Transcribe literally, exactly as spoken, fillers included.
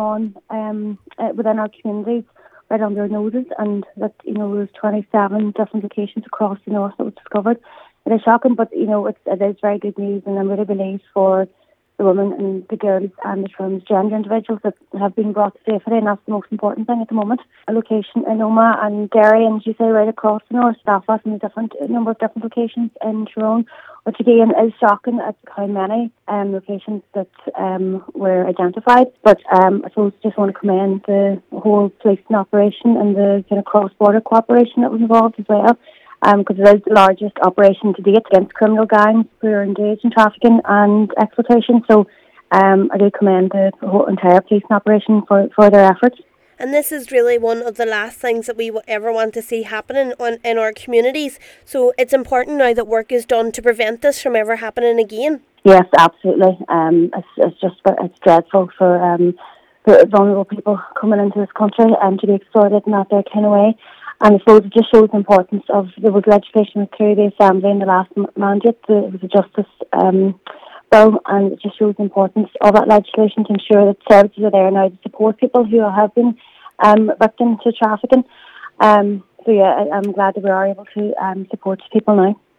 on um, uh, within our communities right under our noses, and that, you know, there's twenty-seven different locations across the north that was discovered. It is shocking, but, you know, it's, it is very good news, and I'm really relieved for the women and the girls and the transgender individuals that have been brought to safety, and that's the most important thing at the moment. A location in Oma and Derry, and as you say, right across the north, Belfast, and a different a number of different locations in Tyrone, which again is shocking at how many um, locations that um, were identified. But um, I suppose just want to commend the whole policing operation and the kind of cross-border cooperation that was involved as well, because um, it is the largest operation to date against criminal gangs who are engaged in trafficking and exploitation. So um, I do commend the whole entire policing operation for, for their efforts. And this is really one of the last things that we will ever want to see happening on, in our communities. So it's important now that work is done to prevent this from ever happening again. Yes, absolutely. Um, it's, it's just it's dreadful for, um, for vulnerable people coming into this country and to be exploited in that their kind of way. And I suppose it just shows the importance of, there was legislation through the Assembly in the last mandate, the, it was a Justice um, bill, and it just shows the importance of that legislation to ensure that services are there now to support people who have been um, victims to trafficking. Um, so yeah, I, I'm glad that we are able to um, support people now.